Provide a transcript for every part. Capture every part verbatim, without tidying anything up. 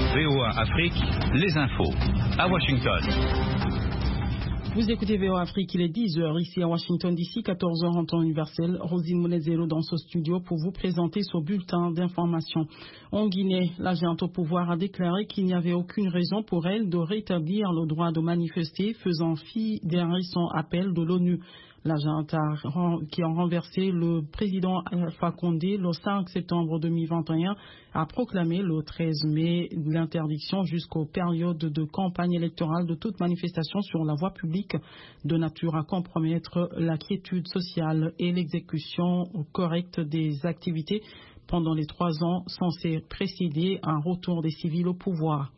V O A Afrique, les infos. À Washington. Vous écoutez V O A Afrique, il est dix heures ici à Washington D C, quatorze heures en temps universel. Rosine Monezero dans ce studio pour vous présenter ce bulletin d'information. En Guinée, la junte au pouvoir a déclaré qu'il n'y avait aucune raison pour elle de rétablir le droit de manifester, faisant fi d'un récent appel de l'ONU. La junte qui a renversé le président Alpha Condé le cinq septembre deux mille vingt et un a proclamé le treize mai l'interdiction jusqu'aux périodes de campagne électorale de toute manifestation sur la voie publique de nature à compromettre la quiétude sociale et l'exécution correcte des activités pendant les trois ans censés précéder un retour des civils au pouvoir.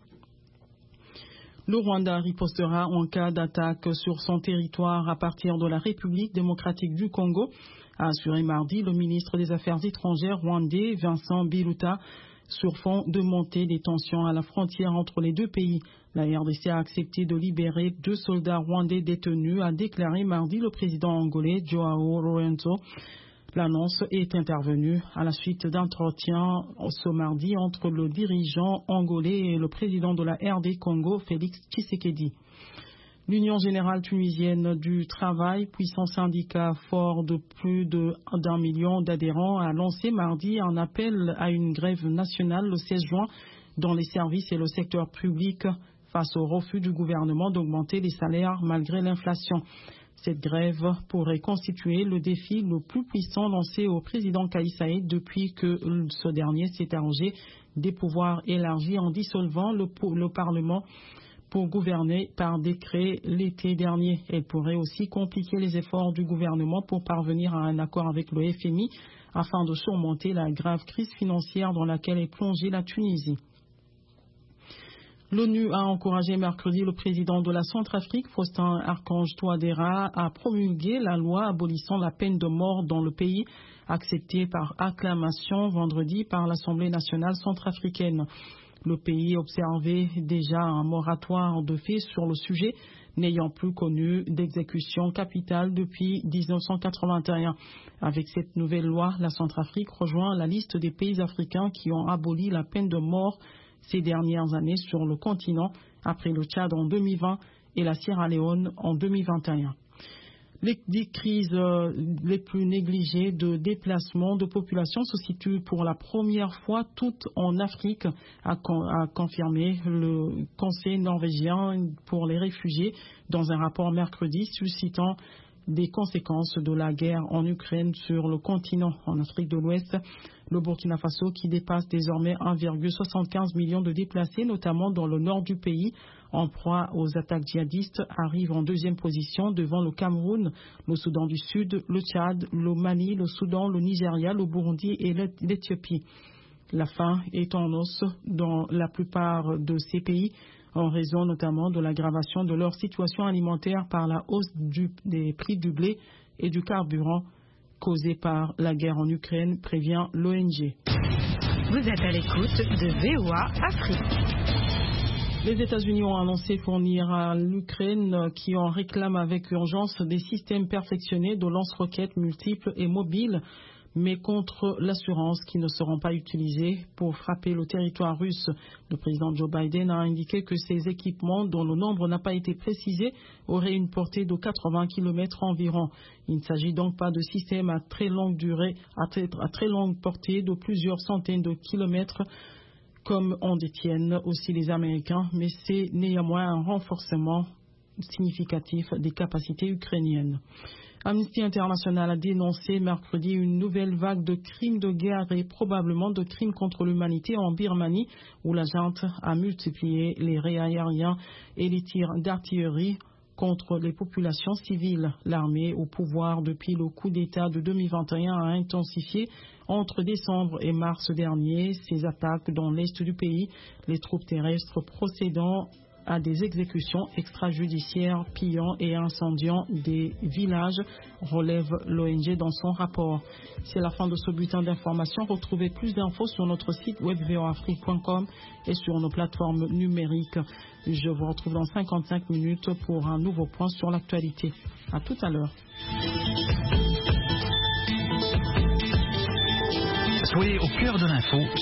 Le Rwanda ripostera en cas d'attaque sur son territoire à partir de la République démocratique du Congo, a assuré mardi le ministre des Affaires étrangères rwandais Vincent Biruta sur fond de montée des tensions à la frontière entre les deux pays. La R D C a accepté de libérer deux soldats rwandais détenus, a déclaré mardi le président angolais Joao Lourenço. L'annonce est intervenue à la suite d'entretiens ce mardi entre le dirigeant angolais et le président de la R D Congo, Félix Tshisekedi. L'Union générale tunisienne du travail, puissant syndicat fort de plus de d'un million d'adhérents, a lancé mardi un appel à une grève nationale le seize juin dans les services et le secteur public face au refus du gouvernement d'augmenter les salaires malgré l'inflation. Cette grève pourrait constituer le défi le plus puissant lancé au président Kais Saied depuis que ce dernier s'est arrogé des pouvoirs élargis en dissolvant le, le Parlement pour gouverner par décret l'été dernier. Elle pourrait aussi compliquer les efforts du gouvernement pour parvenir à un accord avec le F M I afin de surmonter la grave crise financière dans laquelle est plongée la Tunisie. L'ONU a encouragé mercredi le président de la Centrafrique, Faustin Archange Touadéra, à promulguer la loi abolissant la peine de mort dans le pays, acceptée par acclamation vendredi par l'Assemblée nationale centrafricaine. Le pays observait déjà un moratoire de fait sur le sujet, n'ayant plus connu d'exécution capitale depuis mille neuf cent quatre-vingt-un. Avec cette nouvelle loi, la Centrafrique rejoint la liste des pays africains qui ont aboli la peine de mort ces dernières années sur le continent, après le Tchad en deux mille vingt et la Sierra Leone en deux mille vingt et un. Les, les crises euh, les plus négligées de déplacement de population se situent pour la première fois toutes en Afrique, a, con, a confirmé le Conseil norvégien pour les réfugiés dans un rapport mercredi suscitant des conséquences de la guerre en Ukraine sur le continent. En Afrique de l'Ouest, le Burkina Faso, qui dépasse désormais un virgule soixante-quinze million de déplacés, notamment dans le nord du pays, en proie aux attaques djihadistes, arrive en deuxième position devant le Cameroun, le Soudan du Sud, le Tchad, le Mali, le Soudan, le Nigeria, le Burundi et l'Éthiopie. La faim est en hausse dans la plupart de ces pays, en raison notamment de l'aggravation de leur situation alimentaire par la hausse du, des prix du blé et du carburant causée par la guerre en Ukraine, prévient l'O N G. Vous êtes à l'écoute de V O A Afrique. Les États-Unis ont annoncé fournir à l'Ukraine, qui en réclame avec urgence, des systèmes perfectionnés de lance-roquettes multiples et mobiles, mais contre l'assurance qu'ils ne seront pas utilisés pour frapper le territoire russe. Le président Joe Biden a indiqué que ces équipements, dont le nombre n'a pas été précisé, auraient une portée de quatre-vingts kilomètres environ. Il ne s'agit donc pas de systèmes à très longue durée, à très, à très longue portée de plusieurs centaines de kilomètres, comme en détiennent aussi les Américains, mais c'est néanmoins un renforcement significatif des capacités ukrainiennes. Amnesty International a dénoncé mercredi une nouvelle vague de crimes de guerre et probablement de crimes contre l'humanité en Birmanie, où la junte a multiplié les raids aériens et les tirs d'artillerie contre les populations civiles. L'armée au pouvoir depuis le coup d'État de deux mille vingt et un a intensifié entre décembre et mars dernier ses attaques dans l'est du pays, les troupes terrestres procédant à des exécutions extrajudiciaires, pillant et incendiant des villages, relève l'O N G dans son rapport. C'est la fin de ce bulletin d'information. Retrouvez plus d'infos sur notre site web v o afrique point com et sur nos plateformes numériques. Je vous retrouve dans cinquante-cinq minutes pour un nouveau point sur l'actualité. À tout à l'heure. Soyez au cœur de l'info